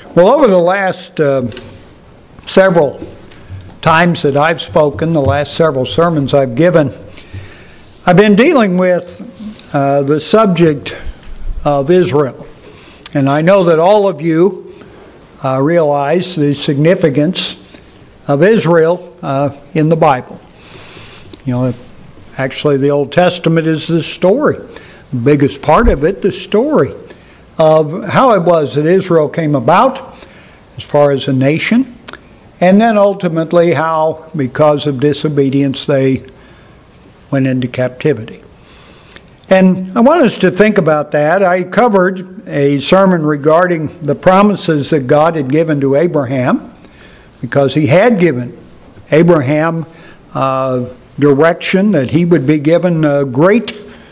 Well, over the last several times that I've spoken, the last several sermons I've given, I've been dealing with the subject of Israel. And I know that all of you realize the significance of Israel in the Bible. You know, actually the Old Testament is the story. The biggest part of it, the story of how it was that Israel came about as far as a nation, and then ultimately how, because of disobedience, they went into captivity. And I want us to think about that. I covered a sermon regarding the promises that God had given to Abraham, because he had given Abraham direction that he would be given a great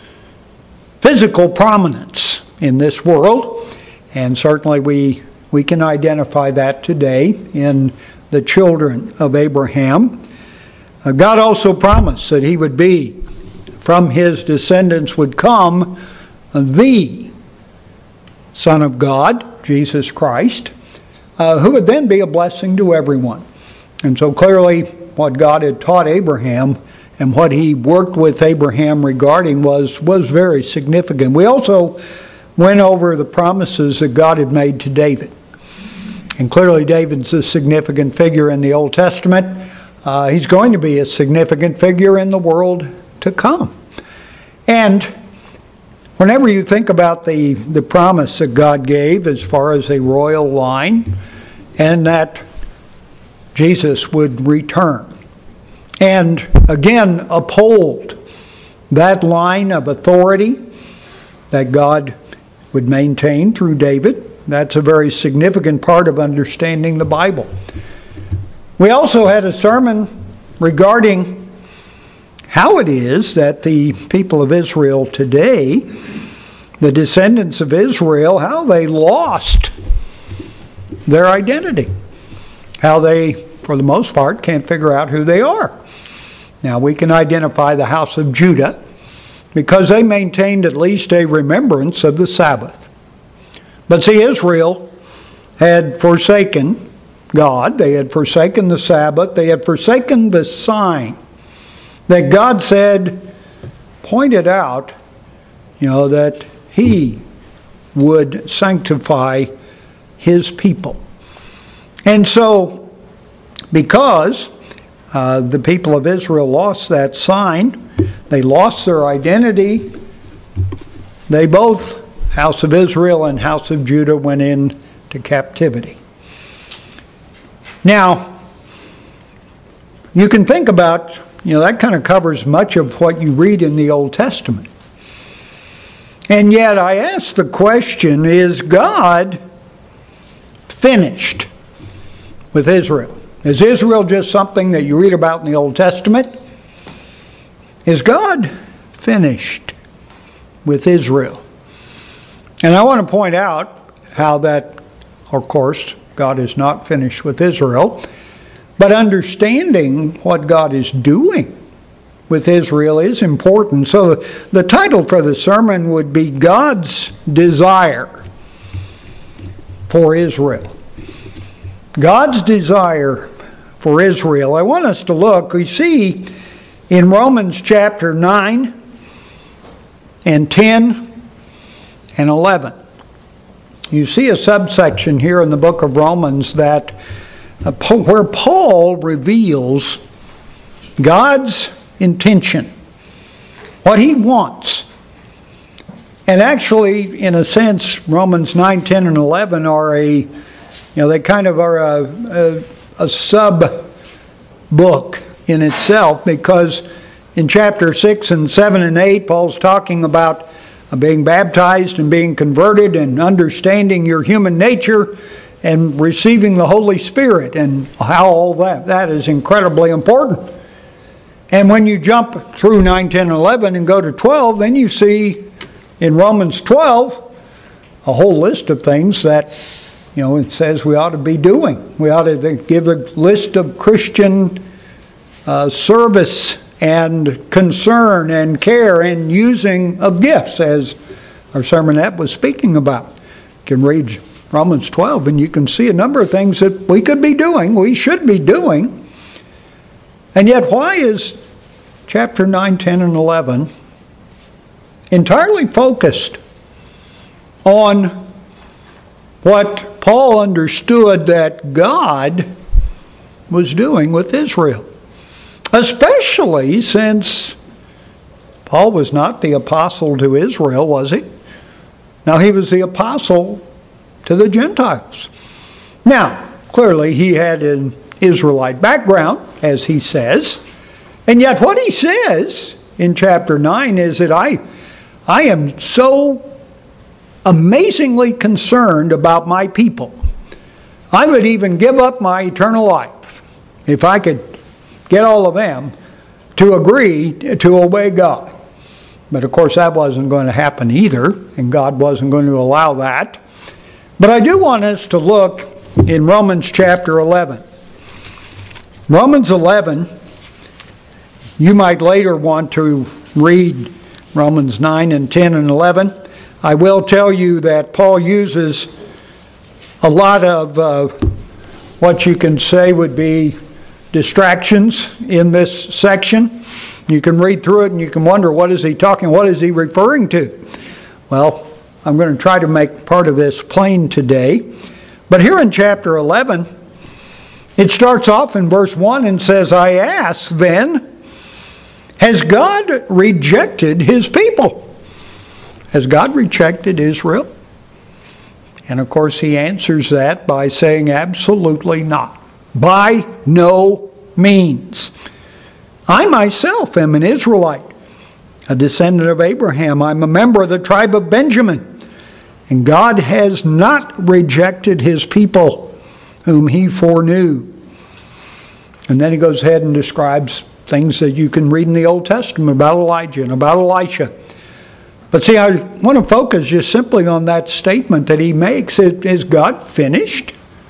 physical prominence in this world. And certainly we can identify that today in the children of Abraham. God also promised that he would be, from his descendants would come the Son of God, Jesus Christ, who would then be a blessing to everyone. And so clearly what God had taught Abraham and what he worked with Abraham regarding was very significant. We also went over the promises that God had made to David. And clearly David's a significant figure in the Old Testament. He's going to be a significant figure in the world to come. And whenever you think about the promise that God gave as far as a royal line, and that Jesus would return and again uphold that line of authority that God would maintain through David, that's a very significant part of understanding the Bible. We also had a sermon regarding how it is that the people of Israel today, the descendants of Israel, how they lost their identity. How they, for the most part, can't figure out who they are. Now, we can identify the house of Judah because they maintained at least a remembrance of the Sabbath. But see, Israel had forsaken God. They had forsaken the Sabbath. They had forsaken the sign that God said, pointed out, that he would sanctify his people. And so, because the people of Israel lost that sign, they lost their identity, they both, house of Israel and house of Judah, went into captivity. Now, you can think about, that kind of covers much of what you read in the Old Testament. And yet I ask the question, is God finished with Israel? Is Israel just something that you read about in the Old Testament? Is God finished with Israel? And I want to point out how that, of course, God is not finished with Israel, but understanding what God is doing with Israel is important. So the title for the sermon would be God's Desire for Israel. God's desire for Israel. I want us to look, we see in Romans chapter 9 and 10 and 11. You see a subsection here in the book of Romans that where Paul reveals God's intention, what he wants. And actually, in a sense, Romans 9, 10, and 11 are they kind of are a sub-book in itself, because in chapter 6 and 7 and 8, Paul's talking about being baptized and being converted and understanding your human nature and receiving the Holy Spirit, and how all that is incredibly important. And when you jump through 9, 10, and 11 and go to 12, then you see in Romans 12 a whole list of things that it says we ought to be doing. We ought to give a list of Christian service and concern and care and using of gifts, as our sermonette was speaking about. You can read Romans 12, and you can see a number of things that we could be doing, we should be doing. And yet, why is chapter 9, 10, and 11 entirely focused on what Paul understood that God was doing with Israel? Especially since Paul was not the apostle to Israel, was he? Now, he was the apostle to the Gentiles. Now, clearly he had an Israelite background, as he says. And yet what he says in chapter 9 is that I am so amazingly concerned about my people. I would even give up my eternal life if I could get all of them to agree to obey God. But of course that wasn't going to happen either, and God wasn't going to allow that. But I do want us to look in Romans chapter 11. Romans 11, you might later want to read Romans 9 and 10 and 11. I will tell you that Paul uses a lot of what you can say would be distractions in this section. You can read through it and you can wonder, what is he talking, what is he referring to? Well, I'm going to try to make part of this plain today. But here in chapter 11, it starts off in verse 1 and says, I ask then, has God rejected his people? Has God rejected Israel? And of course he answers that by saying absolutely not. By no means. I myself am an Israelite, a descendant of Abraham. I'm a member of the tribe of Benjamin. And God has not rejected his people whom he foreknew. And then he goes ahead and describes things that you can read in the Old Testament about Elijah and about Elisha. But see, I want to focus just simply on that statement that he makes. Is God finished?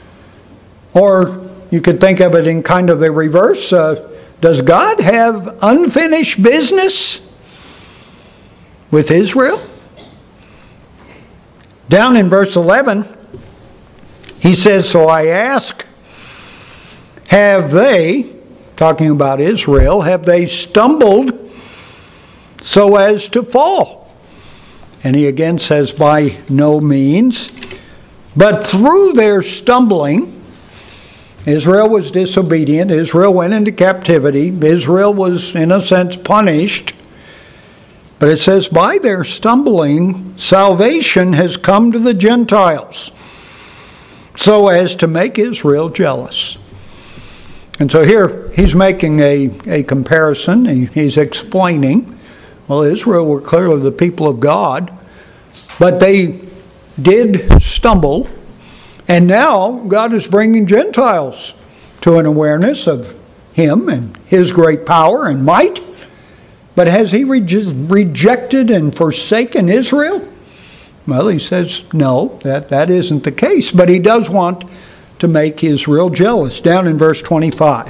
Or you could think of it in kind of the reverse. Does God have unfinished business with Israel? Down in verse 11, he says, so I ask, have they, talking about Israel, have they stumbled so as to fall? And he again says, by no means. But through their stumbling, Israel was disobedient. Israel went into captivity. Israel was, in a sense, punished. But it says, by their stumbling, salvation has come to the Gentiles, so as to make Israel jealous. And so here he's making a comparison. He's explaining, well, Israel were clearly the people of God, but they did stumble. And now God is bringing Gentiles to an awareness of him and his great power and might. But has he rejected and forsaken Israel? Well, he says, no, that isn't the case. But he does want to make Israel jealous. Down in verse 25.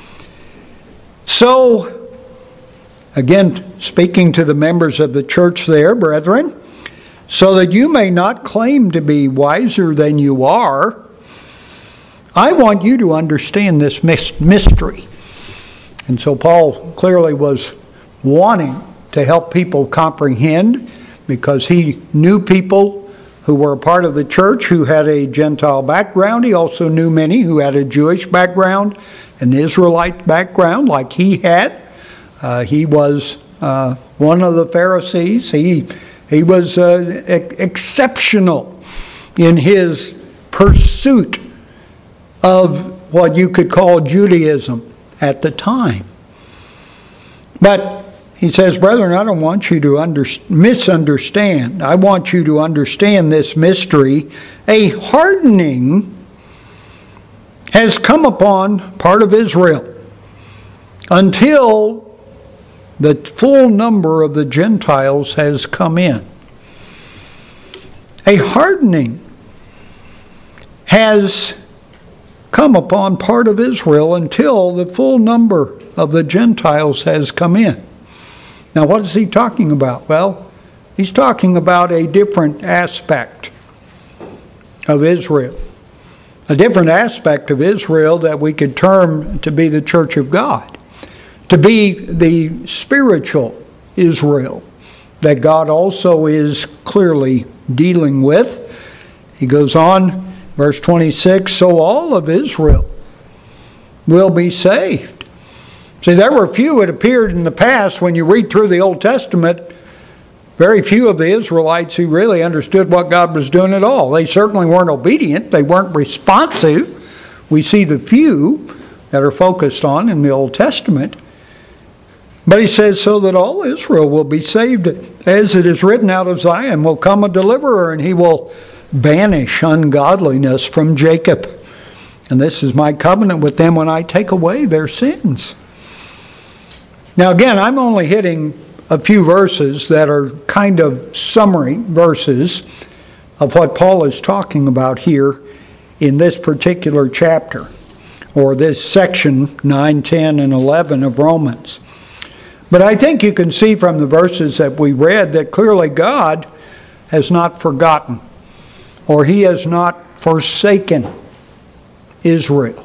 So, again, speaking to the members of the church there, brethren, so that you may not claim to be wiser than you are, I want you to understand this mystery. And so Paul clearly was wanting to help people comprehend, because he knew people who were a part of the church who had a Gentile background. He also knew many who had a Jewish background, an Israelite background like he had. He was one of the Pharisees. He was exceptional in his pursuit of what you could call Judaism at the time. But he says, brethren, I don't want you to misunderstand. I want you to understand this mystery. A hardening has come upon part of Israel until the full number of the Gentiles has come in. A hardening has come upon part of Israel until the full number of the Gentiles has come in. Now, what is he talking about? Well, he's talking about a different aspect of Israel. A different aspect of Israel that we could term to be the church of God. To be the spiritual Israel that God also is clearly dealing with. He goes on, verse 26, so all of Israel will be saved. See, there were few, it appeared in the past, when you read through the Old Testament, very few of the Israelites who really understood what God was doing at all. They certainly weren't obedient. They weren't responsive. We see the few that are focused on in the Old Testament. But he says, so that all Israel will be saved. As it is written, out of Zion will come a deliverer, and he will banish ungodliness from Jacob. And this is my covenant with them when I take away their sins. Now again, I'm only hitting a few verses that are kind of summary verses of what Paul is talking about here in this particular chapter, or this section 9, 10, and 11 of Romans. But I think you can see from the verses that we read that clearly God has not forgotten, or He has not forsaken Israel.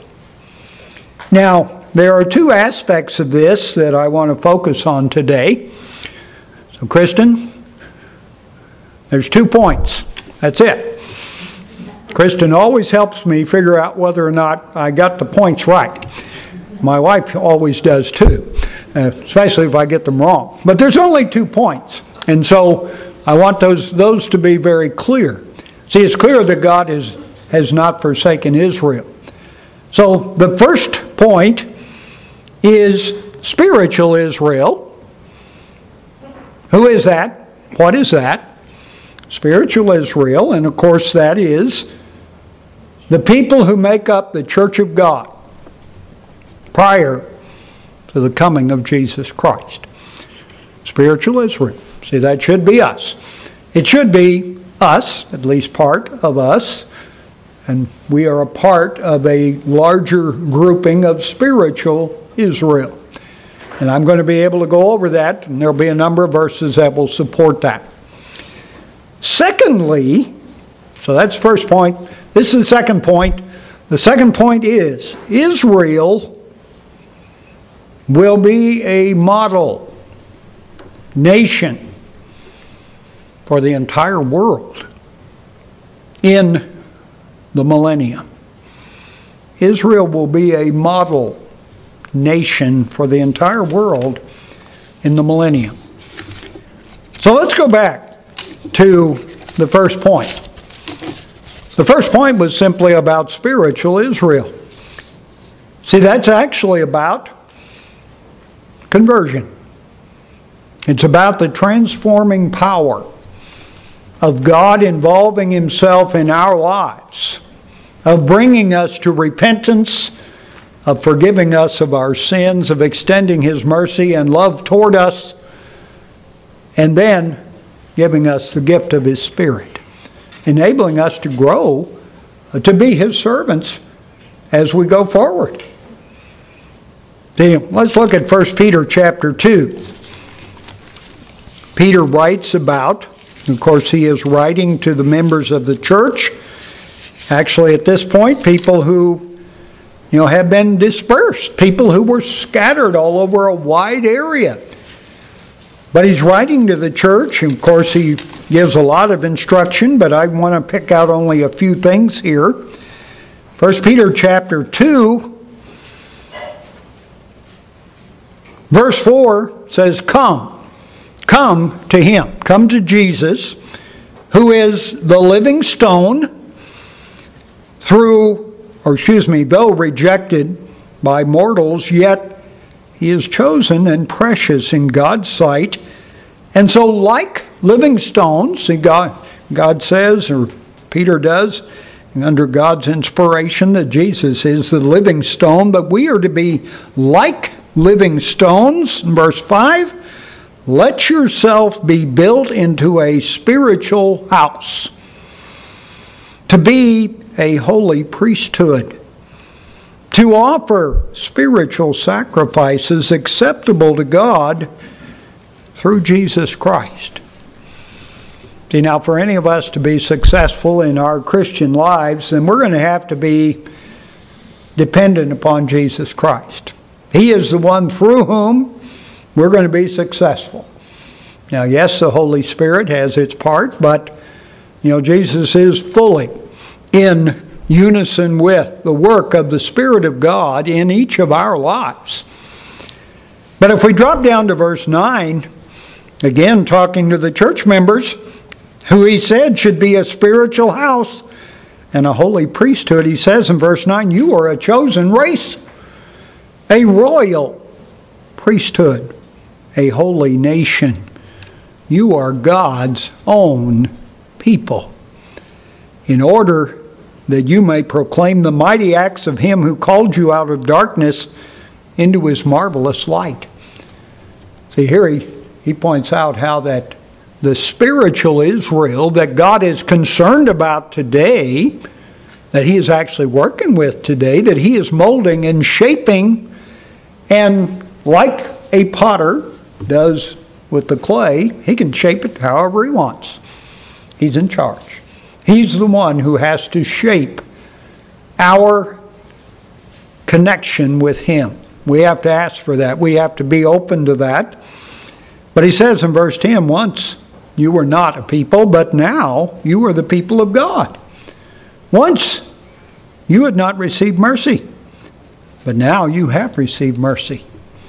Now, there are two aspects of this that I want to focus on today. So, Kristen, there's 2 points. That's it. Kristen always helps me figure out whether or not I got the points right. My wife always does too, especially if I get them wrong. But there's only 2 points. And so I want those to be very clear. See, it's clear that God has not forsaken Israel. So the first point is spiritual Israel. Who is that? What is that? Spiritual Israel, and of course that is the people who make up the church of God prior to the coming of Jesus Christ. Spiritual Israel. See, that should be us. It should be us, at least part of us, and we are a part of a larger grouping of spiritual Israel. And I'm going to be able to go over that, and there'll be a number of verses that will support that. Secondly, so that's the first point. This is the second point. The second point is Israel will be a model nation for the entire world in the millennium. Israel will be a model nation for the entire world in the millennium. So let's go back to the first point. The first point was simply about spiritual Israel. See, that's actually about conversion. It's about the transforming power of God involving Himself in our lives, of bringing us to repentance, of forgiving us of our sins, of extending His mercy and love toward us, and then giving us the gift of His Spirit, enabling us to grow to be His servants as we go forward. Let's look at 1 Peter chapter 2. Peter writes about, of course he is writing to the members of the church, actually at this point, people who have been dispersed, people who were scattered all over a wide area. But he's writing to the church, and of course he gives a lot of instruction, but I want to pick out only a few things here. 1 Peter chapter 2, verse 4 says, Come to Him, come to Jesus, who is the living stone, though rejected by mortals, yet He is chosen and precious in God's sight. And so like living stones, God says, or Peter does, under God's inspiration, that Jesus is the living stone, but we are to be like living stones. In verse 5, let yourself be built into a spiritual house, to be a holy priesthood, to offer spiritual sacrifices acceptable to God through Jesus Christ. See, now for any of us to be successful in our Christian lives, then we're going to have to be dependent upon Jesus Christ. He is the one through whom we're going to be successful. Now, yes, the Holy Spirit has its part, but, Jesus is fully in unison with the work of the Spirit of God in each of our lives. But if we drop down to verse 9, again talking to the church members, who he said should be a spiritual house and a holy priesthood, he says in verse 9, you are a chosen race, a royal priesthood, a holy nation. You are God's own people, in order that you may proclaim the mighty acts of him who called you out of darkness into his marvelous light. See, here he points out how that the spiritual Israel that God is concerned about today, that he is actually working with today, that he is molding and shaping, and like a potter does with the clay, he can shape it however he wants. He's in charge. He's the one who has to shape our connection with him. We have to ask for that. We have to be open to that. But he says in verse 10, once you were not a people, but now you are the people of God. Once you had not received mercy, but now you have received mercy.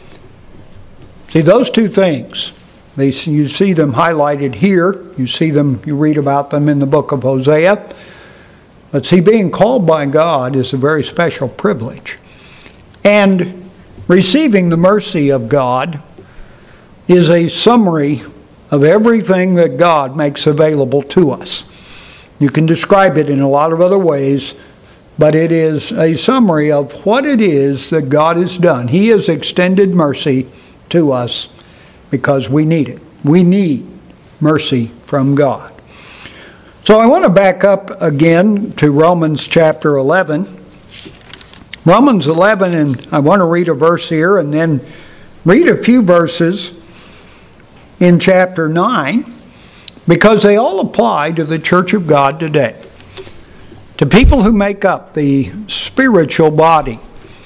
See, those two things, you see them highlighted here. You see them, you read about them in the book of Hosea. But see, being called by God is a very special privilege. And receiving the mercy of God is a summary of everything that God makes available to us. You can describe it in a lot of other ways, but it is a summary of what it is that God has done. He has extended mercy to us because we need it. We need mercy from God. So I want to back up again to Romans chapter 11. Romans 11, and I want to read a verse here and then read a few verses in chapter 9, because they all apply to the church of God today, to people who make up the spiritual body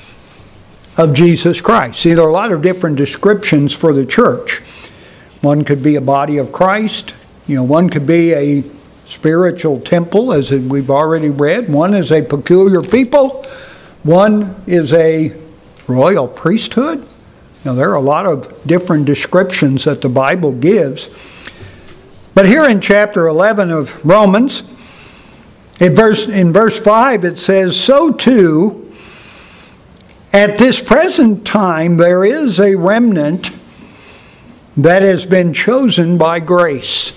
of Jesus Christ. See, there are a lot of different descriptions for the church. One could be a body of Christ. One could be a spiritual temple, as we've already read. One is a peculiar people. One is a royal priesthood. There are a lot of different descriptions that the Bible gives. But here in chapter 11 of Romans, in verse 5, it says, so too, at this present time, there is a remnant that has been chosen by grace.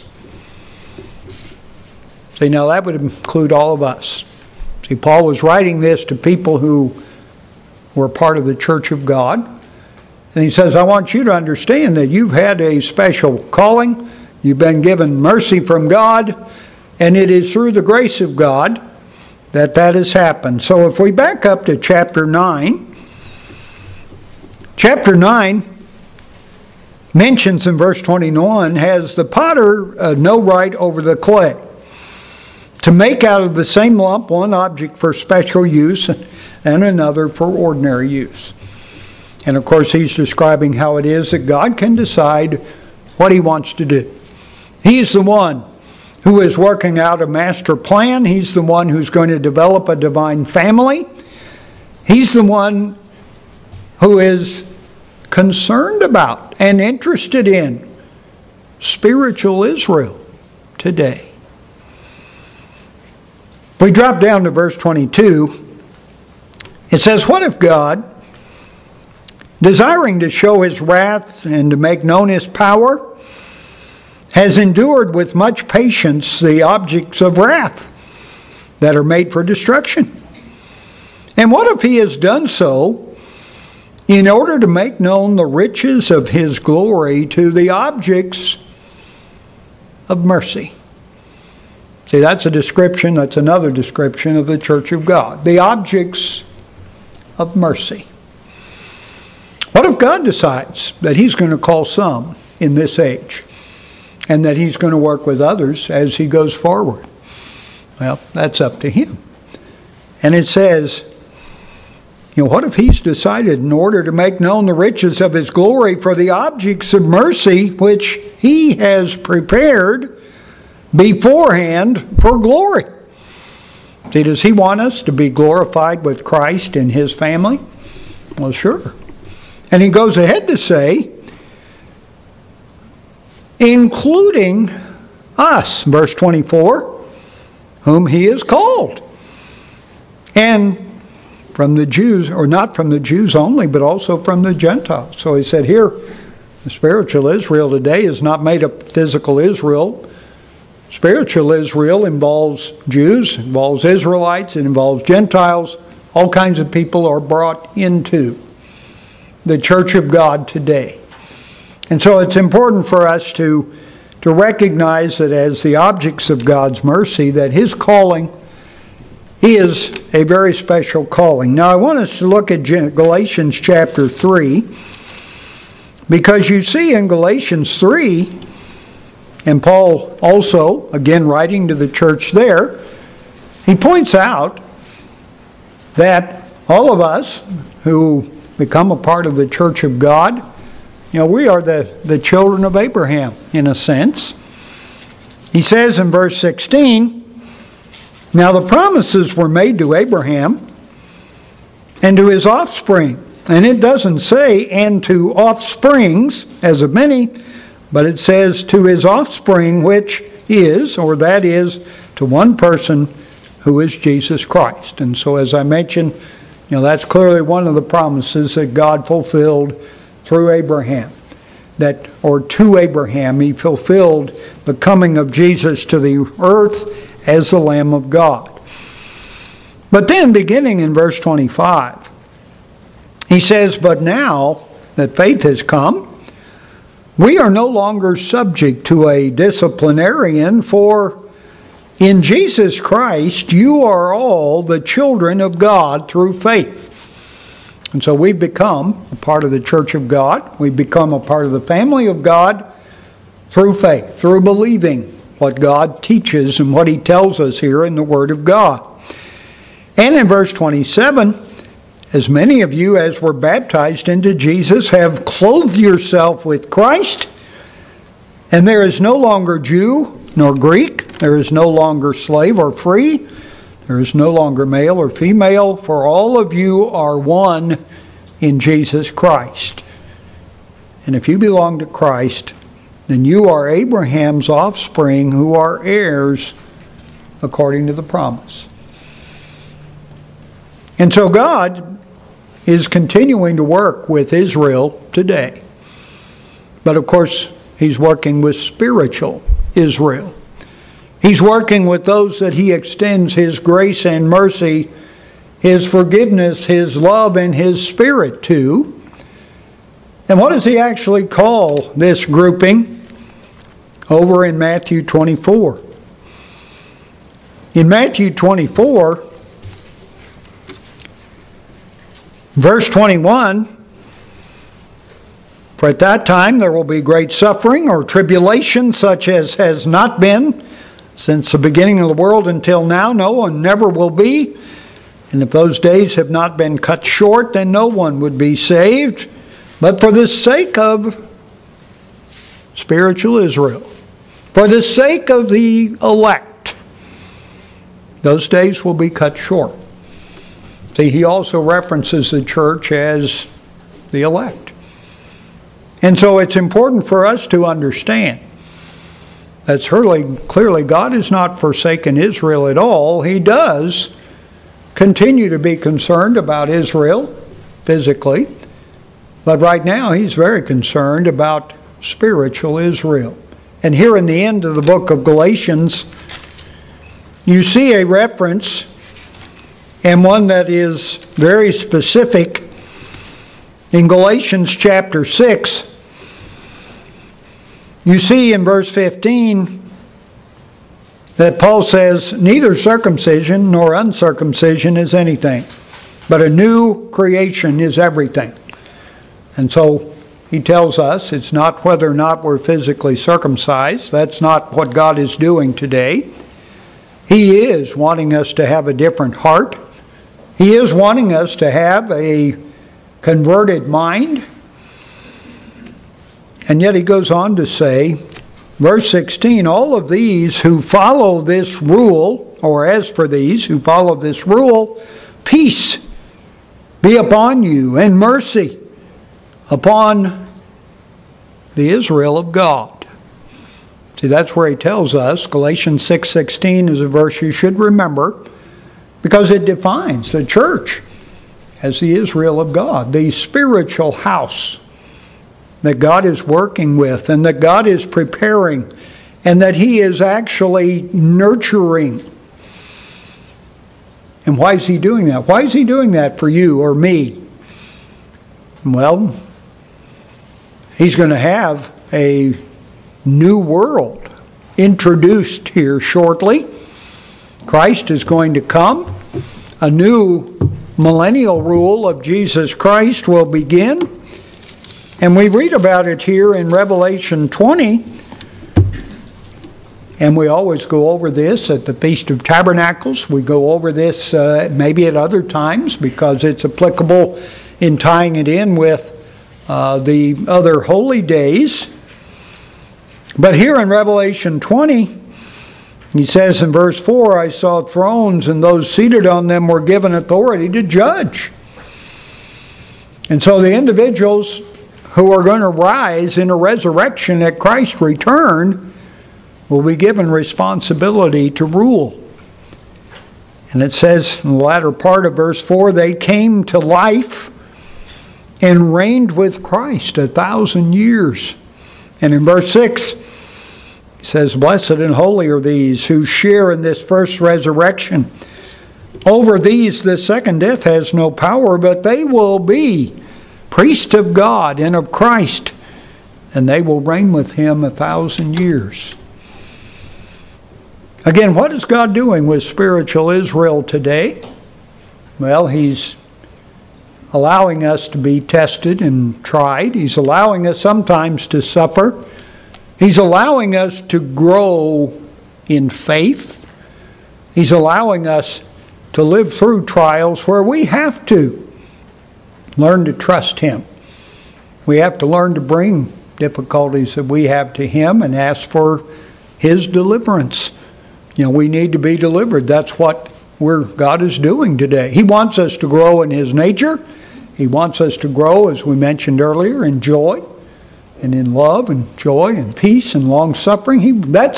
See, now that would include all of us. See, Paul was writing this to people who were part of the church of God. And he says, I want you to understand that you've had a special calling. You've been given mercy from God. And it is through the grace of God that has happened. So if we back up to chapter 9. Chapter 9 mentions in verse 21, has the potter no right over the clay, to make out of the same lump one object for special use and another for ordinary use. And of course, he's describing how it is that God can decide what he wants to do. He's the one who is working out a master plan. He's the one who's going to develop a divine family. He's the one who is concerned about and interested in spiritual Israel today. If we drop down to verse 22, it says, what if God, desiring to show his wrath and to make known his power, has endured with much patience the objects of wrath that are made for destruction? And what if he has done so in order to make known the riches of his glory to the objects of mercy? See, that's another description of the church of God. The objects of mercy. What if God decides that he's going to call some in this age and that he's going to work with others as he goes forward. Well, that's up to him. And it says, what if he's decided in order to make known the riches of his glory for the objects of mercy which he has prepared beforehand for glory? See, does he want us to be glorified with Christ and his family? Well, sure. And he goes ahead to say, including us, verse 24, whom he has called. And from the Jews, or not from the Jews only, but also from the Gentiles. So he said here, the spiritual Israel today is not made up of physical Israel. Spiritual Israel involves Jews, involves Israelites, it involves Gentiles. All kinds of people are brought into the church of God today. And so it's important for us to recognize that as the objects of God's mercy, that his calling is a very special calling. Now I want us to look at Galatians chapter 3, because you see in Galatians 3, and Paul also, again writing to the church there, he points out that all of us who become a part of the church of God, we are the children of Abraham in a sense. He says in verse 16, now the promises were made to Abraham and to his offspring. And it doesn't say, and to offsprings, as of many, but it says to his offspring, which is, or that is, to one person who is Jesus Christ. And so as I mentioned, that's clearly one of the promises that God fulfilled through Abraham. Or to Abraham, he fulfilled the coming of Jesus to the earth as the Lamb of God. But then beginning in verse 25, he says, but now that faith has come, we are no longer subject to a disciplinarian, for in Jesus Christ you are all the children of God through faith. And so we've become a part of the church of God. We've become a part of the family of God through faith, through believing what God teaches and what he tells us here in the Word of God. And in verse 27, as many of you as were baptized into Jesus have clothed yourself with Christ, and there is no longer Jew nor Greek, there is no longer slave or free, there is no longer male or female, for all of you are one in Jesus Christ. And if you belong to Christ, then you are Abraham's offspring who are heirs according to the promise. And so God is continuing to work with Israel today. But of course, he's working with spiritual Israel. He's working with those that he extends his grace and mercy, his forgiveness, his love, and his spirit to. And what does he actually call this grouping over in Matthew 24? In Matthew 24, verse 21, for at that time there will be great suffering or tribulation, such as has not been since the beginning of the world until now, no, and never will be. And if those days have not been cut short, then no one would be saved. But for the sake of spiritual Israel, for the sake of the elect, those days will be cut short. See, he also references the church as the elect. And so it's important for us to understand that clearly God has not forsaken Israel at all. He does continue to be concerned about Israel physically, but right now he's very concerned about spiritual Israel. And here in the end of the book of Galatians, you see a reference, and one that is very specific, in Galatians chapter 6. You see in verse 15 that Paul says, neither circumcision nor uncircumcision is anything, but a new creation is everything. And so he tells us it's not whether or not we're physically circumcised. That's not what God is doing today. He is wanting us to have a different heart. He is wanting us to have a converted mind. And yet he goes on to say, verse 16, all of these who follow this rule, or as for these who follow this rule, peace be upon you and mercy upon the Israel of God. See, that's where he tells us. Galatians 6:16 is a verse you should remember because it defines the church as the Israel of God, the spiritual house that God is working with and that God is preparing and that he is actually nurturing. And why is he doing that? Why is he doing that for you or me? Well, he's going to have a new world introduced here shortly. Christ is going to come. A new millennial rule of Jesus Christ will begin. And we read about it here in Revelation 20. And we always go over this at the Feast of Tabernacles. We go over this maybe at other times because it's applicable in tying it in with the other holy days. But here in Revelation 20, he says in verse 4, I saw thrones and those seated on them were given authority to judge. And so the individuals who are going to rise in a resurrection at Christ's return will be given responsibility to rule. And it says in the latter part of verse 4, they came to life and reigned with Christ 1,000 years. And in verse 6, it says, blessed and holy are these who share in this first resurrection. Over these the second death has no power, but they will be priests of God and of Christ, and they will reign with him 1,000 years. Again, what is God doing with spiritual Israel today? Well, he's allowing us to be tested and tried. He's allowing us sometimes to suffer. He's allowing us to grow in faith. He's allowing us to live through trials where we have to learn to trust him. We have to learn to bring difficulties that we have to him and ask for his deliverance. We need to be delivered. That's what God is doing today. He wants us to grow in his nature. He wants us to grow, as we mentioned earlier, in joy and in love and joy and peace and long suffering. In a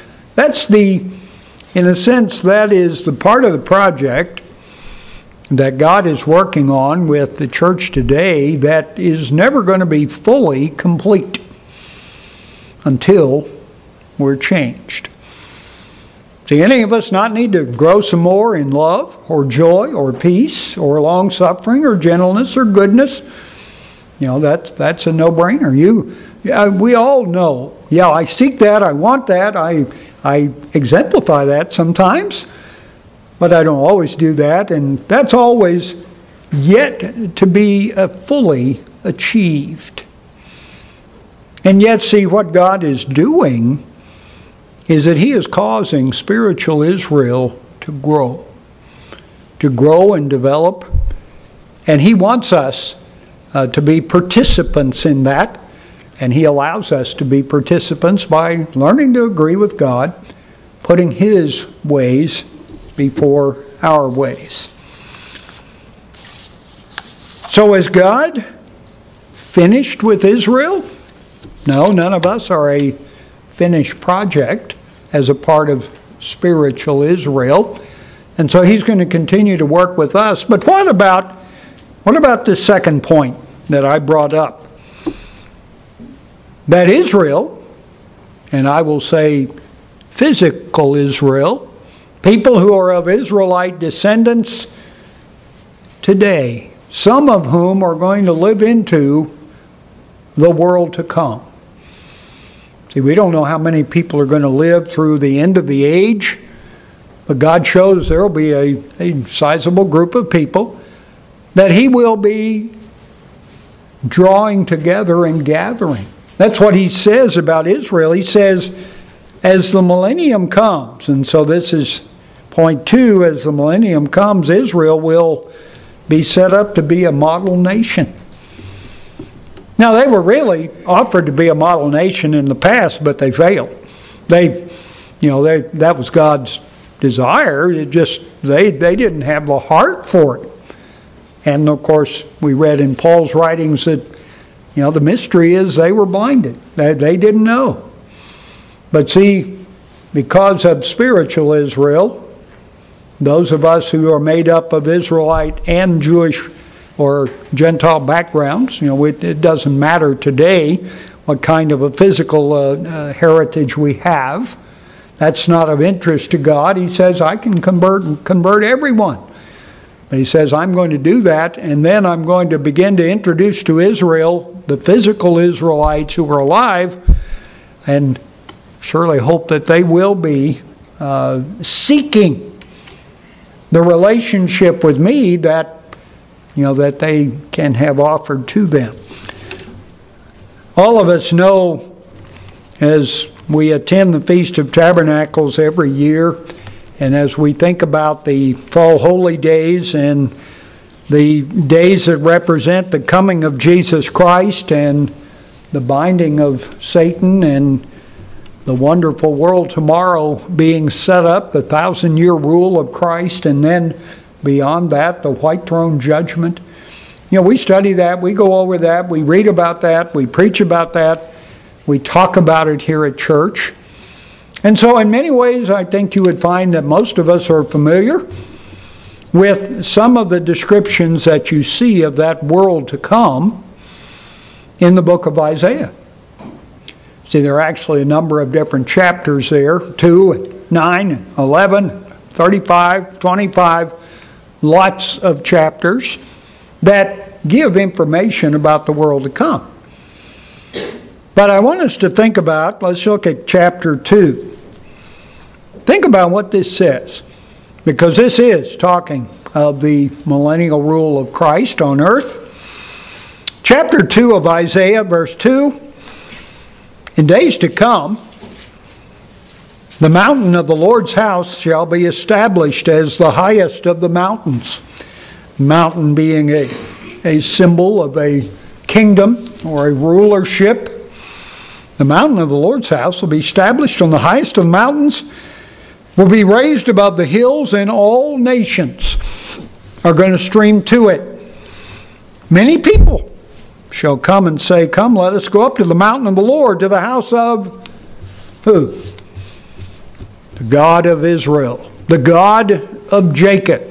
sense, that is the part of the project that God is working on with the church today that is never going to be fully complete until we're changed. See, any of us not need to grow some more in love or joy or peace or long suffering or gentleness or goodness? That's a no-brainer. We all know. Yeah, I seek that. I want that. I exemplify that sometimes, but I don't always do that, and that's always yet to be fully achieved. And yet, see, what God is doing is that he is causing spiritual Israel to grow and develop. And he wants us to be participants in that. And he allows us to be participants by learning to agree with God, putting his ways before our ways. So is God finished with Israel? No, none of us are a finished project as a part of spiritual Israel. And so he's going to continue to work with us. But what about the second point that I brought up? That Israel, and I will say physical Israel, people who are of Israelite descendants today, some of whom are going to live into the world to come. See, we don't know how many people are going to live through the end of the age, but God shows there will be a sizable group of people that he will be drawing together and gathering. That's what he says about Israel. He says, as the millennium comes, and so this is point 2, as the millennium comes, Israel will be set up to be a model nation. Now, they were really offered to be a model nation in the past, but they failed. That was God's desire. It just, they didn't have the heart for it. And of course, we read in Paul's writings that, the mystery is they were blinded. They didn't know. But see, because of spiritual Israel, those of us who are made up of Israelite and Jewish or Gentile backgrounds, it doesn't matter today what kind of a physical heritage we have. That's not of interest to God. He says, I can convert everyone. But he says, I'm going to do that, and then I'm going to begin to introduce to Israel the physical Israelites who are alive, and surely hope that they will be seeking the relationship with me that they can have offered to them. All of us know, as we attend the Feast of Tabernacles every year, and as we think about the fall holy days and the days that represent the coming of Jesus Christ and the binding of Satan and the wonderful world tomorrow being set up, the 1,000-year rule of Christ, and then beyond that, the white throne judgment. We study that, we go over that, we read about that, we preach about that, we talk about it here at church. And so in many ways, I think you would find that most of us are familiar with some of the descriptions that you see of that world to come in the book of Isaiah. See, there are actually a number of different chapters there, 2, 9, 11, 35, 25, lots of chapters that give information about the world to come. But I want us to think about, let's look at chapter 2. Think about what this says, because this is talking of the millennial rule of Christ on earth. Chapter 2 of Isaiah, verse 2, in days to come, the mountain of the Lord's house shall be established as the highest of the mountains. Mountain being a symbol of a kingdom or a rulership. The mountain of the Lord's house will be established on the highest of the mountains, will be raised above the hills, and all nations are going to stream to it. Many people shall come and say, come, let us go up to the mountain of the Lord, to the house of who? The God of Israel, the God of Jacob,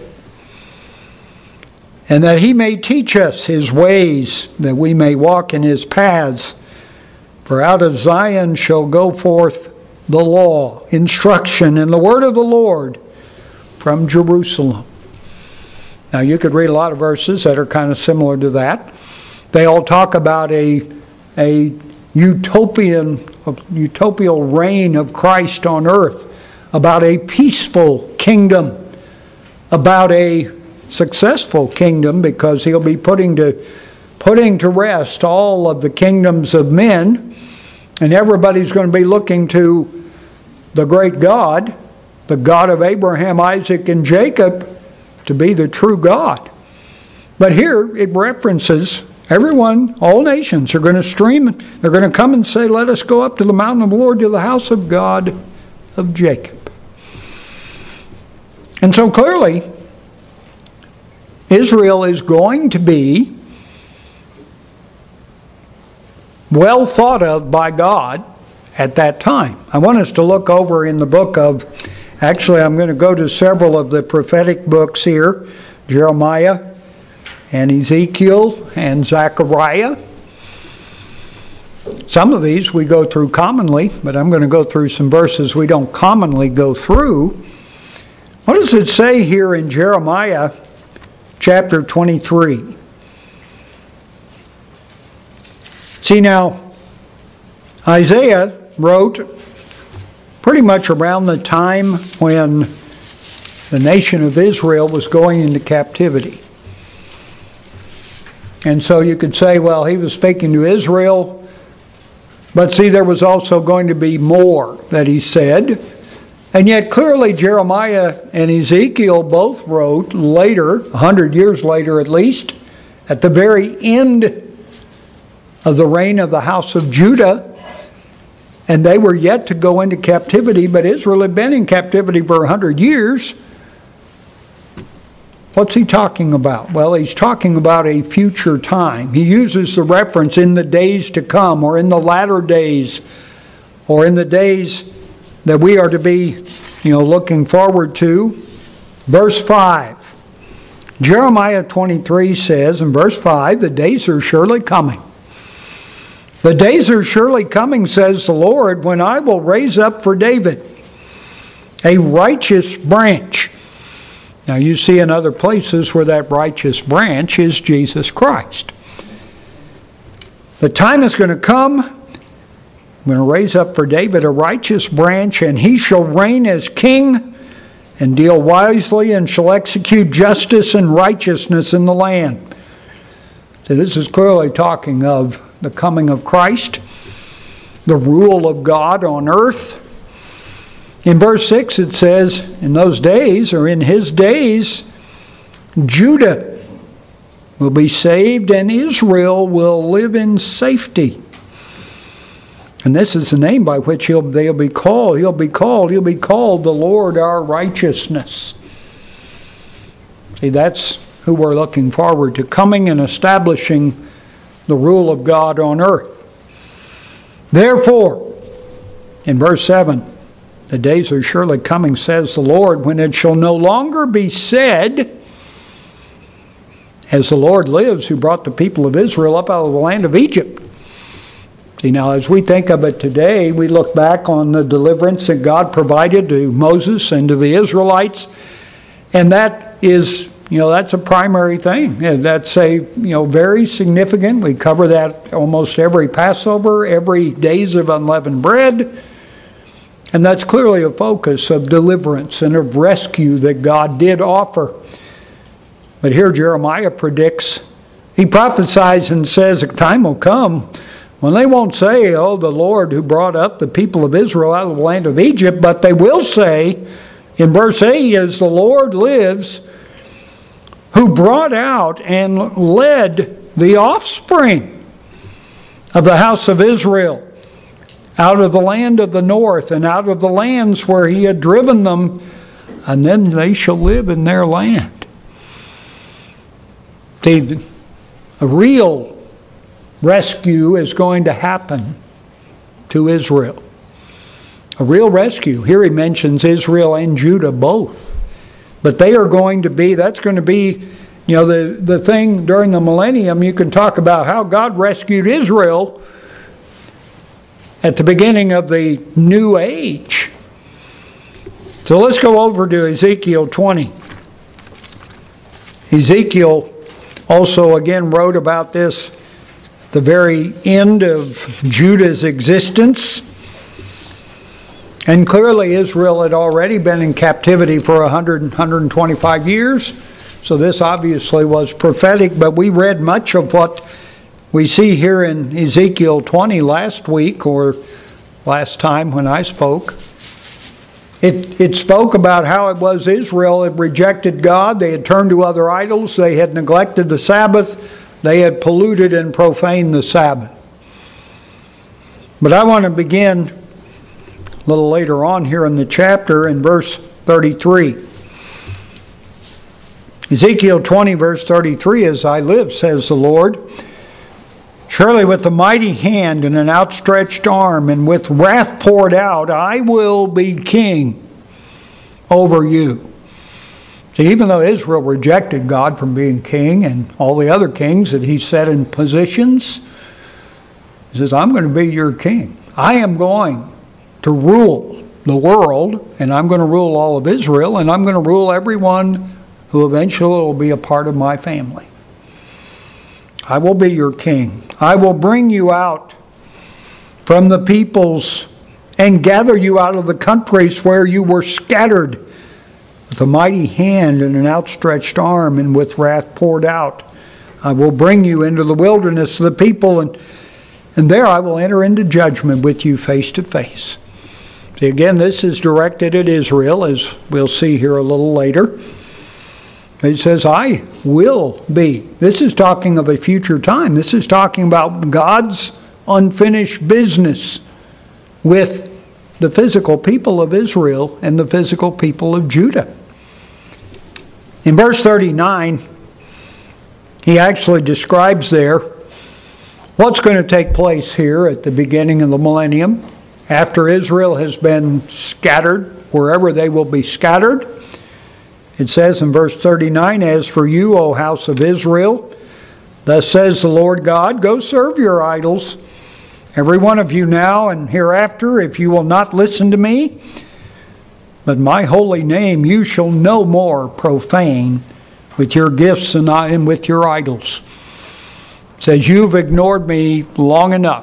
and that he may teach us his ways, that we may walk in his paths. For out of Zion shall go forth the law, instruction, and the word of the Lord from Jerusalem. Now you could read a lot of verses that are kind of similar to that. They all talk about a utopial reign of Christ on earth, about a peaceful kingdom, about a successful kingdom, because he'll be putting to rest all of the kingdoms of men, and everybody's going to be looking to the great God, the God of Abraham, Isaac, and Jacob, to be the true God. But here it references everyone, all nations are going to stream. They're going to come and say, let us go up to the mountain of the Lord, to the house of God of Jacob. And so clearly, Israel is going to be well thought of by God at that time. I want us to look over in the book of, actually I'm going to go to several of the prophetic books here, Jeremiah and Ezekiel and Zechariah. Some of these we go through commonly, but I'm going to go through some verses we don't commonly go through. What does it say here in Jeremiah chapter 23? See, now, Isaiah wrote pretty much around the time when the nation of Israel was going into captivity. And so you could say, well, he was speaking to Israel. But see, there was also going to be more that he said. And yet clearly Jeremiah and Ezekiel both wrote later, 100 years later at least, at the very end of the reign of the house of Judah. And they were yet to go into captivity, but Israel had been in captivity for 100 years. What's he talking about? Well, he's talking about a future time. He uses the reference in the days to come, or in the latter days, or in the days that we are to be, looking forward to. Verse 5. Jeremiah 23 says in verse 5, the days are surely coming. The days are surely coming, says the Lord, when I will raise up for David a righteous branch. Now you see in other places where that righteous branch is Jesus Christ. The time is going to come. I'm going to raise up for David a righteous branch, and he shall reign as king and deal wisely and shall execute justice and righteousness in the land. So this is clearly talking of the coming of Christ, the rule of God on earth. In verse 6 it says, in those days, or in his days, Judah will be saved and Israel will live in safety. And this is the name by which they'll be called. He'll be called the Lord our righteousness. See, that's who we're looking forward to, coming and establishing the rule of God on earth. Therefore, in verse 7, the days are surely coming, says the Lord, when it shall no longer be said, as the Lord lives, who brought the people of Israel up out of the land of Egypt. See, now as we think of it today, we look back on the deliverance that God provided to Moses and to the Israelites, and that is, that's a primary thing. That's very significant. We cover that almost every Passover, every days of unleavened bread. And that's clearly a focus of deliverance and of rescue that God did offer. But here Jeremiah predicts, he prophesies and says a time will come when they won't say, oh, the Lord who brought up the people of Israel out of the land of Egypt, but they will say, in verse 8, as the Lord lives, who brought out and led the offspring of the house of Israel out of the land of the north and out of the lands where he had driven them, and then they shall live in their land. See, a real rescue is going to happen to Israel. A real rescue. Here he mentions Israel and Judah both. But they are going to be, that's going to be, the thing during the millennium. You can talk about how God rescued Israel at the beginning of the new age. So let's go over to Ezekiel 20. Ezekiel also again wrote about this at the very end of Judah's existence. And clearly Israel had already been in captivity for 125 years. So this obviously was prophetic, but we read much of what we see here in Ezekiel 20 last week, or last time when I spoke. It spoke about how it was Israel had rejected God. They had turned to other idols. They had neglected the Sabbath. They had polluted and profaned the Sabbath. But I want to begin a little later on here in the chapter in verse 33. Ezekiel 20 verse 33, as I live, says the Lord, surely with a mighty hand and an outstretched arm and with wrath poured out, I will be king over you. See, even though Israel rejected God from being king and all the other kings that he set in positions, he says, I'm going to be your king. I am going to rule the world, and I'm going to rule all of Israel, and I'm going to rule everyone who eventually will be a part of my family. I will be your king. I will bring you out from the peoples and gather you out of the countries where you were scattered with a mighty hand and an outstretched arm and with wrath poured out. I will bring you into the wilderness of the people, and there I will enter into judgment with you face to face. See, again, this is directed at Israel, as we'll see here a little later. It says, I will be. This is talking of a future time. This is talking about God's unfinished business with the physical people of Israel and the physical people of Judah. In verse 39, he actually describes there what's going to take place here at the beginning of the millennium, after Israel has been scattered, wherever they will be scattered. It says in verse 39, As for you, O house of Israel, thus says the Lord God, go serve your idols, every one of you now and hereafter, if you will not listen to me. But my holy name you shall no more profane with your gifts and with your idols. It says, you've ignored me long enough.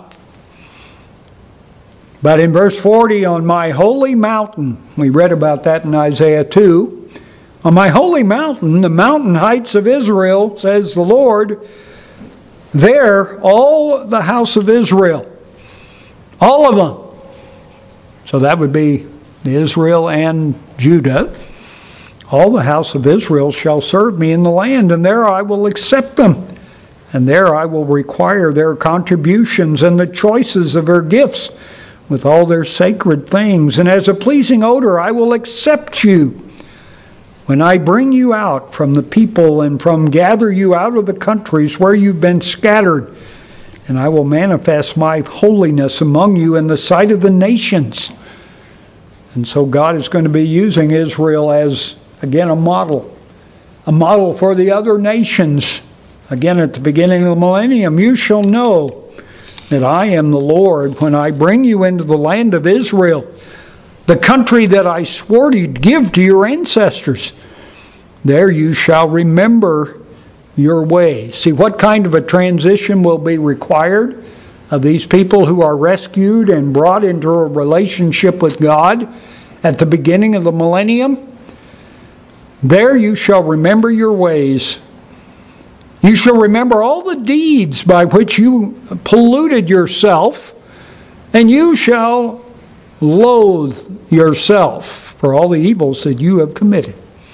But in verse 40, on my holy mountain, we read about that in Isaiah 2, on my holy mountain, the mountain heights of Israel, says the Lord, there all the house of Israel, all of them. So that would be Israel and Judah. All the house of Israel shall serve me in the land, and there I will accept them. And there I will require their contributions and the choices of their gifts with all their sacred things. And as a pleasing odor I will accept you when I bring you out from the people and gather you out of the countries where you've been scattered. And I will manifest my holiness among you in the sight of the nations. And so God is going to be using Israel as, again, a model for the other nations. Again, at the beginning of the millennium, you shall know that I am the Lord when I bring you into the land of Israel, the country that I swore to give to your ancestors. There you shall remember your ways. See, what kind of a transition will be required of these people who are rescued and brought into a relationship with God at the beginning of the millennium? There you shall remember your ways. You shall remember all the deeds by which you polluted yourself, and you shall loathe yourself for all the evils that you have committed.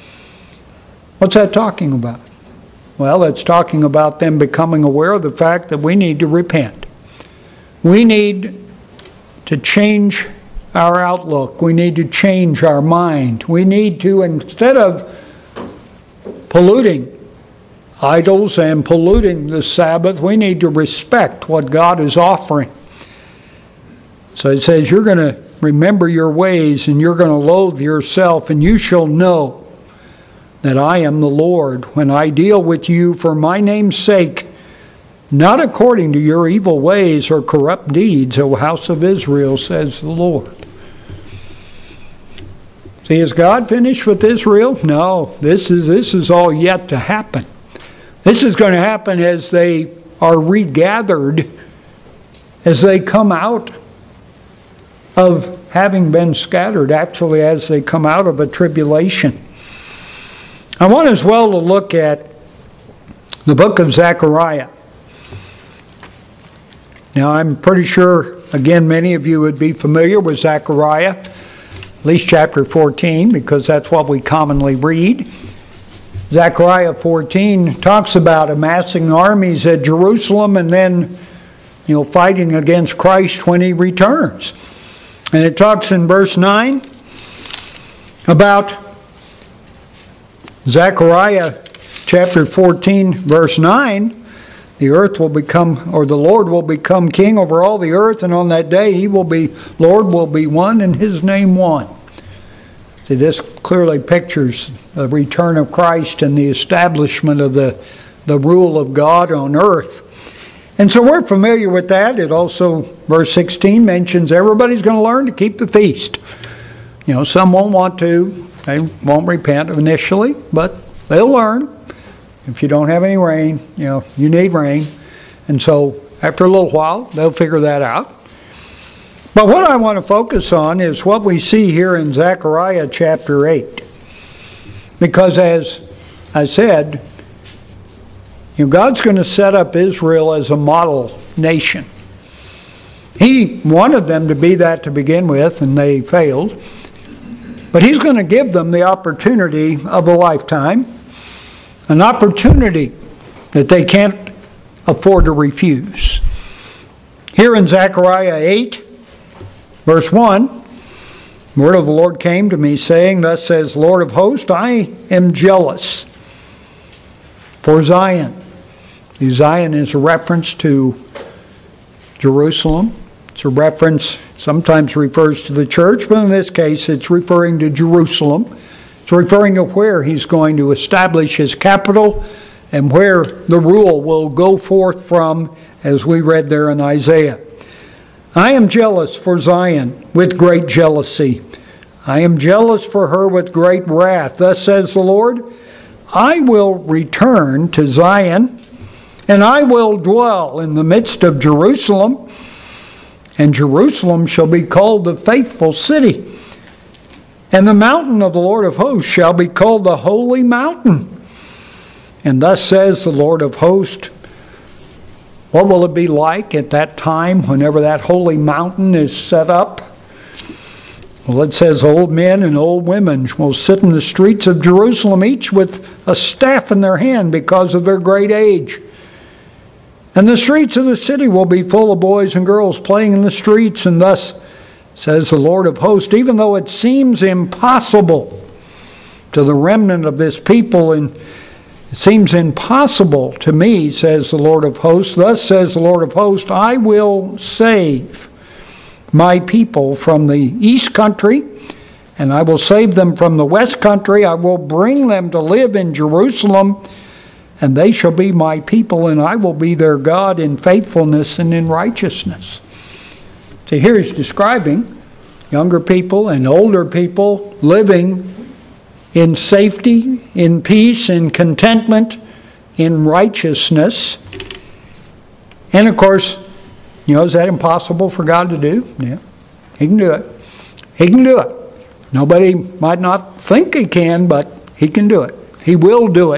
What's that talking about? Well, that's talking about them becoming aware of the fact that we need to repent. We need to change our outlook. We need to change our mind. We need to, instead of polluting idols and polluting the Sabbath, we need to respect what God is offering. So it says, you're going to remember your ways, and you're going to loathe yourself, and you shall know that I am the Lord when I deal with you for my name's sake, not according to your evil ways or corrupt deeds, O house of Israel, says the Lord. See, is God finished with Israel? No, this is all yet to happen. This is going to happen as they are regathered, as they come out of having been scattered, actually as they come out of a tribulation. I want as well to look at the book of Zechariah. Now, I'm pretty sure, again, many of you would be familiar with Zechariah, at least chapter 14, because that's what we commonly read. Zechariah 14 talks about amassing armies at Jerusalem and then, fighting against Christ when he returns. And it talks in verse 9 about Zechariah chapter 14, verse 9, the earth will become, or the Lord will become king over all the earth, and on that day Lord will be one, and his name one. See, this clearly pictures the return of Christ and the establishment of the rule of God on earth. And so we're familiar with that. It also, verse 16, mentions everybody's going to learn to keep the feast. Some won't want to. They won't repent initially, but they'll learn. If you don't have any rain, you need rain. And so after a little while, they'll figure that out. But what I want to focus on is what we see here in Zechariah chapter 8. Because as I said, God's going to set up Israel as a model nation. He wanted them to be that to begin with, and they failed. But He's going to give them the opportunity of a lifetime, an opportunity that they can't afford to refuse. Here in Zechariah 8, verse 1, the word of the Lord came to me, saying, Thus says Lord of hosts, I am jealous for Zion. Zion is a reference to Jerusalem. It's a reference, sometimes refers to the church, but in this case it's referring to Jerusalem. It's referring to where He's going to establish His capital and where the rule will go forth from, as we read there in Isaiah. I am jealous for Zion with great jealousy. I am jealous for her with great wrath. Thus says the Lord, I will return to Zion, and I will dwell in the midst of Jerusalem, and Jerusalem shall be called the faithful city, and the mountain of the Lord of hosts shall be called the holy mountain. And thus says the Lord of hosts, what will it be like at that time whenever that holy mountain is set up? Well, it says old men and old women will sit in the streets of Jerusalem, each with a staff in their hand because of their great age. And the streets of the city will be full of boys and girls playing in the streets. And thus says the Lord of hosts, even though it seems impossible to the remnant of this people, and it seems impossible to me, says the Lord of hosts, thus says the Lord of hosts, I will save my people from the east country, and I will save them from the west country. I will bring them to live in Jerusalem, and they shall be my people, and I will be their God in faithfulness and in righteousness. So here He's describing younger people and older people living in safety, in peace, in contentment, in righteousness. And of course, is that impossible for God to do? Yeah, He can do it. He can do it. Nobody might not think He can, but He can do it. He will do it.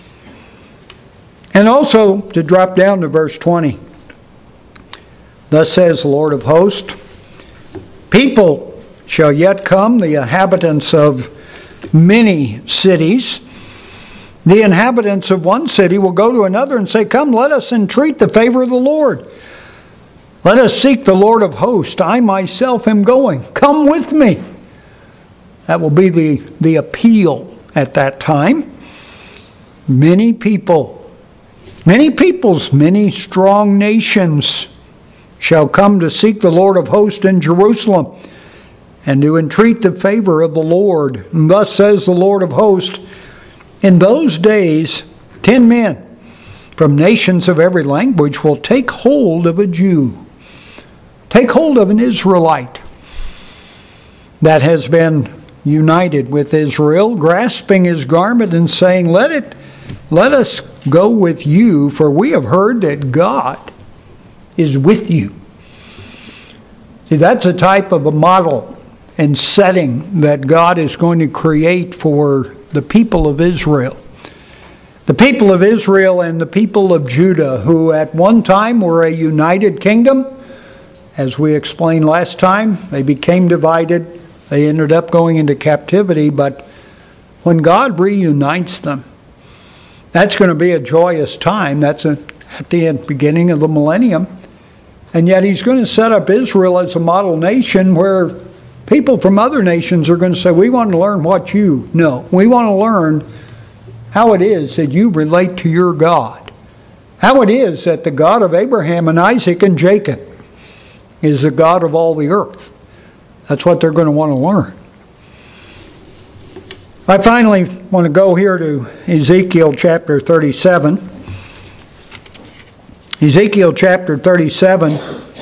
And also, to drop down to verse 20, thus says the Lord of hosts, people shall yet come, the inhabitants of many cities. The inhabitants of one city will go to another and say, come, let us entreat the favor of the Lord. Let us seek the Lord of hosts. I myself am going. Come with me. That will be the appeal at that time. Many people, many peoples, many strong nations shall come to seek the Lord of hosts in Jerusalem, and to entreat the favor of the Lord. And thus says the Lord of hosts, in those days 10 men from nations of every language will take hold of a Jew, take hold of an Israelite that has been united with Israel, grasping his garment and saying, let us go with you, for we have heard that God is with you. See, that's a type of a model and setting that God is going to create for the people of Israel. The people of Israel and the people of Judah, who at one time were a united kingdom. As we explained last time, they became divided. They ended up going into captivity. But when God reunites them, that's going to be a joyous time. That's at the beginning of the millennium. And yet He's going to set up Israel as a model nation where people from other nations are going to say, we want to learn what you know. We want to learn how it is that you relate to your God. How it is that the God of Abraham and Isaac and Jacob is the God of all the earth. That's what they're going to want to learn. I finally want to go here to Ezekiel chapter 37. Ezekiel chapter 37.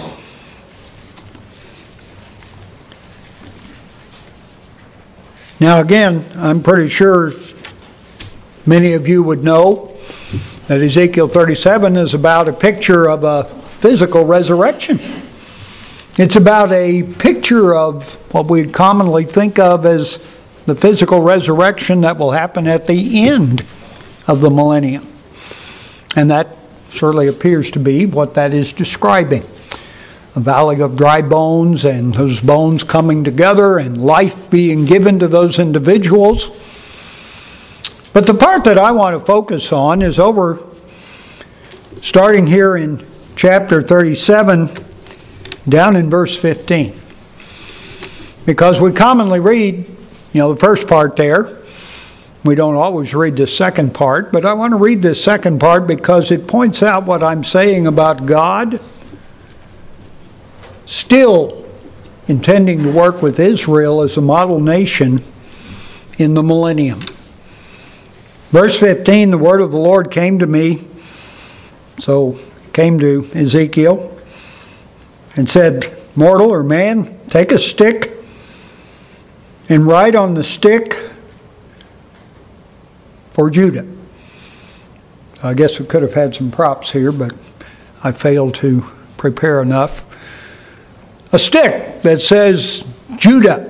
Now again, I'm pretty sure many of you would know that Ezekiel 37 is about a picture of a physical resurrection. It's about a picture of what we commonly think of as the physical resurrection that will happen at the end of the millennium. And that certainly appears to be what that is describing. A valley of dry bones, and those bones coming together and life being given to those individuals. But the part that I want to focus on is over, starting here in chapter 37, down in verse 15. Because we commonly read, the first part there. We don't always read the second part, but I want to read this second part because it points out what I'm saying about God still intending to work with Israel as a model nation in the millennium. Verse 15, the word of the Lord came to me, so came to Ezekiel, and said, "Mortal or man, take a stick and write on the stick for Judah." I guess we could have had some props here, but I failed to prepare enough. A stick that says Judah.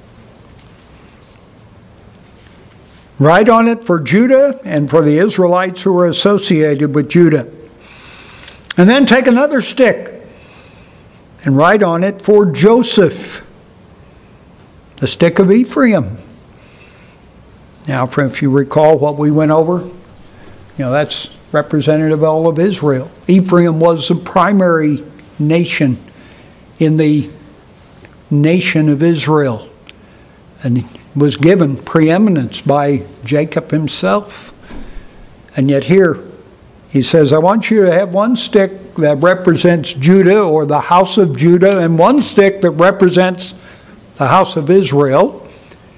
Write on it for Judah and for the Israelites who are associated with Judah. And then take another stick and write on it for Joseph, the stick of Ephraim. Now, if you recall what we went over, that's representative of all of Israel. Ephraim was the primary nation in the nation of Israel, and was given preeminence by Jacob himself. And yet here he says, I want you to have one stick that represents Judah or the house of Judah, and one stick that represents the house of Israel.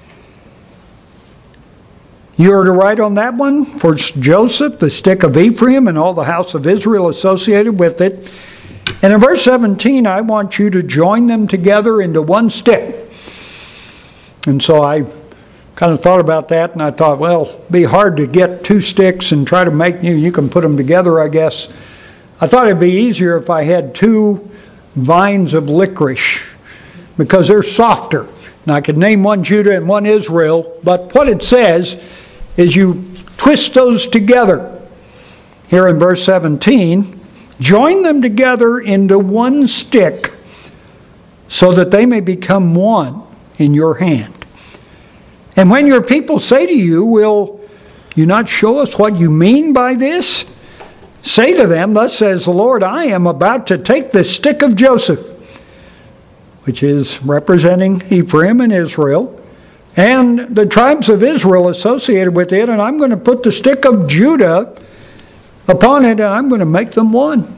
You are to write on that one for Joseph, the stick of Ephraim, and all the house of Israel associated with it. And in verse 17, I want you to join them together into one stick. And so I kind of thought about that, and I thought, well, it'd be hard to get two sticks and try to make you can put them together, I guess. I thought it'd be easier if I had two vines of licorice, because they're softer. And I could name one Judah and one Israel, but what it says is you twist those together. Here in verse 17, join them together into one stick so that they may become one in your hand. And when your people say to you, will you not show us what you mean by this? Say to them, thus says the Lord, I am about to take the stick of Joseph, which is representing Ephraim and Israel, and the tribes of Israel associated with it, and I'm going to put the stick of Judah upon it, and I'm going to make them one.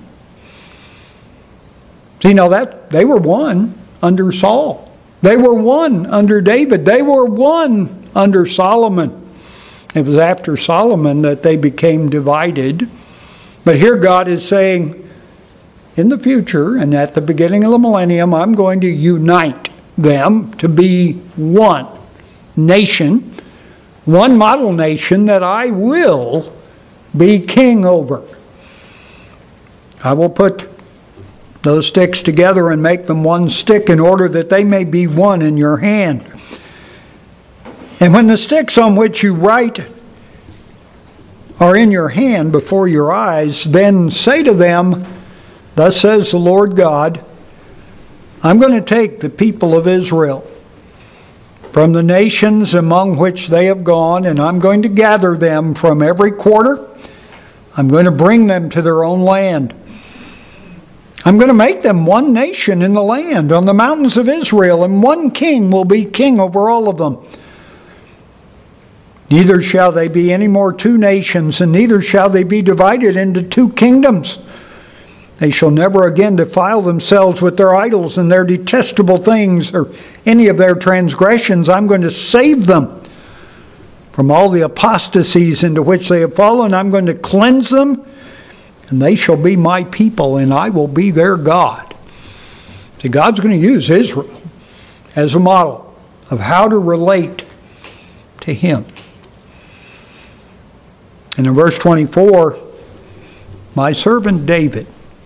See, now that they were one under Saul. They were one under David. They were one under Solomon. It was after Solomon that they became divided. But here God is saying, in the future and at the beginning of the millennium, I'm going to unite them to be one nation, one model nation that I will be king over. I will put those sticks together and make them one stick in order that they may be one in your hand. And when the sticks on which you write are in your hand before your eyes, then say to them, thus says the Lord God, I'm going to take the people of Israel from the nations among which they have gone, and I'm going to gather them from every quarter. I'm going to bring them to their own land. I'm going to make them one nation in the land on the mountains of Israel, and one king will be king over all of them. Neither shall they be any more two nations, and neither shall they be divided into two kingdoms. They shall never again defile themselves with their idols and their detestable things, or any of their transgressions. I'm going to save them from all the apostasies into which they have fallen. I'm going to cleanse them, and they shall be my people, and I will be their God. See, God's going to use Israel as a model of how to relate to Him. And in verse 24, my servant David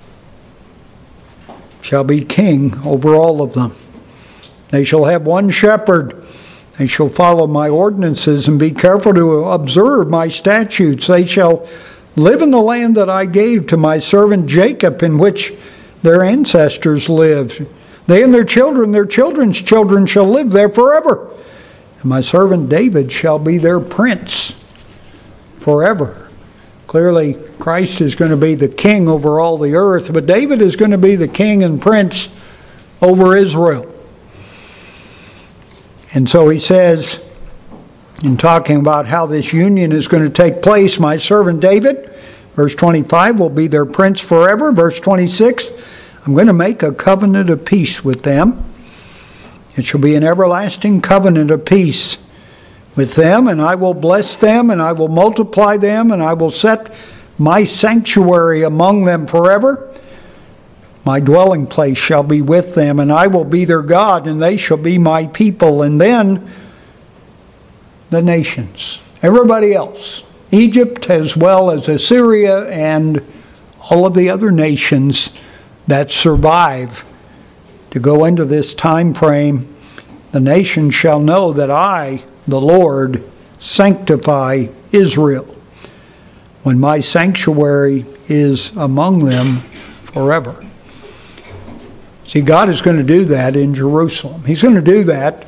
shall be king over all of them. They shall have one shepherd. They shall follow my ordinances and be careful to observe my statutes. They shall live in the land that I gave to my servant Jacob, in which their ancestors lived. They and their children's children shall live there forever. And my servant David shall be their prince forever. Clearly, Christ is going to be the king over all the earth, but David is going to be the king and prince over Israel. And so he says, in talking about how this union is going to take place, my servant David, verse 25, will be their prince forever. Verse 26, I'm going to make a covenant of peace with them. It shall be an everlasting covenant of peace with them, and I will bless them, and I will multiply them, and I will set my sanctuary among them forever. My dwelling place shall be with them, and I will be their God, and they shall be my people. And then the nations, everybody else, Egypt as well as Assyria and all of the other nations that survive to go into this time frame, the nations shall know that I, the Lord, sanctify Israel, when my sanctuary is among them forever. See, God is going to do that in Jerusalem. He's going to do that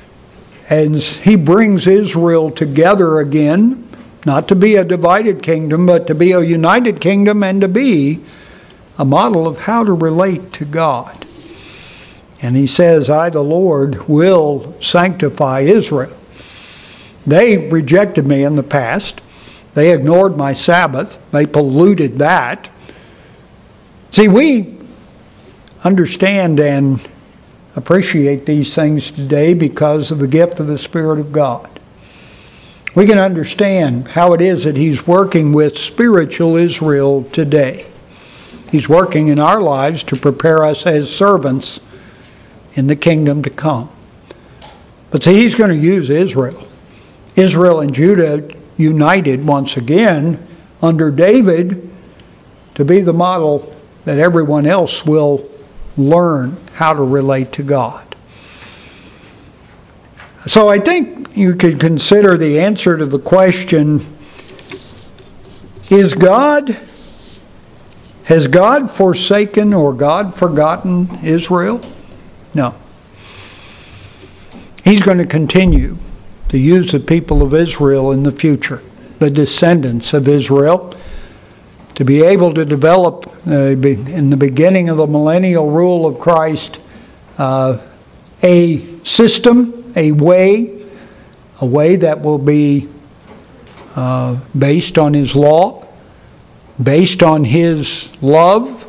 as He brings Israel together again, not to be a divided kingdom, but to be a united kingdom and to be a model of how to relate to God. And He says, I, the Lord, will sanctify Israel. They rejected me in the past. They ignored my Sabbath. They polluted that. See, we understand and appreciate these things today because of the gift of the Spirit of God. We can understand how it is that He's working with spiritual Israel today. He's working in our lives to prepare us as servants in the kingdom to come. But see, He's going to use Israel. Israel and Judah united once again under David to be the model that everyone else will learn how to relate to God. So I think you could consider the answer to the question, has God forsaken or God forgotten Israel? No. He's going to continue to use the people of Israel in the future, the descendants of Israel, to be able to develop, in the beginning of the millennial rule of Christ, a system, a way that will be based on His law, based on His love,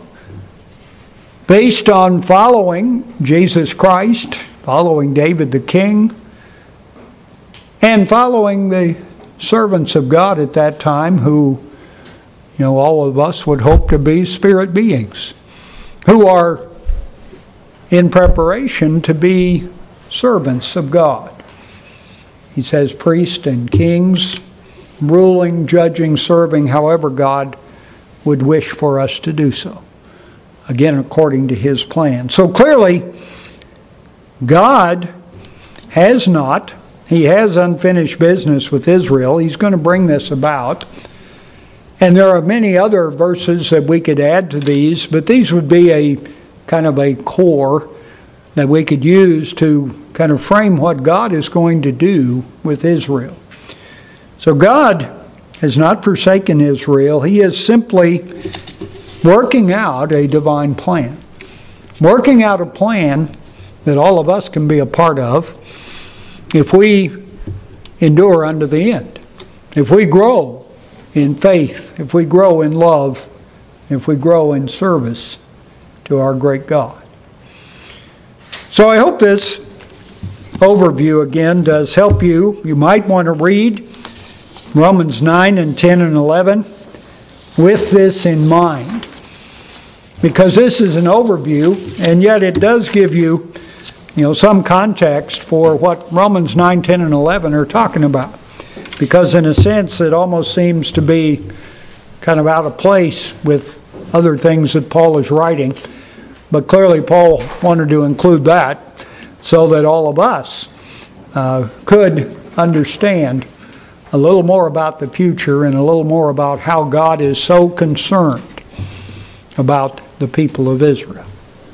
based on following Jesus Christ, following David the king, and following the servants of God at that time who, all of us would hope to be spirit beings who are in preparation to be servants of God. He says priests and kings, ruling, judging, serving, however God would wish for us to do so. Again, according to His plan. So clearly, God has not. He has unfinished business with Israel. He's going to bring this about. And there are many other verses that we could add to these, but these would be a kind of a core that we could use to kind of frame what God is going to do with Israel. So God has not forsaken Israel. He is simply working out a divine plan. Working out a plan that all of us can be a part of if we endure unto the end. If we grow in faith, if we grow in love, if we grow in service to our great God. So I hope this overview again does help you. You might want to read Romans 9 and 10 and 11 with this in mind, because this is an overview, and yet it does give you, some context for what Romans 9, 10, and 11 are talking about. Because in a sense, it almost seems to be kind of out of place with other things that Paul is writing. But clearly Paul wanted to include that so that all of us could understand a little more about the future and a little more about how God is so concerned about the people of Israel.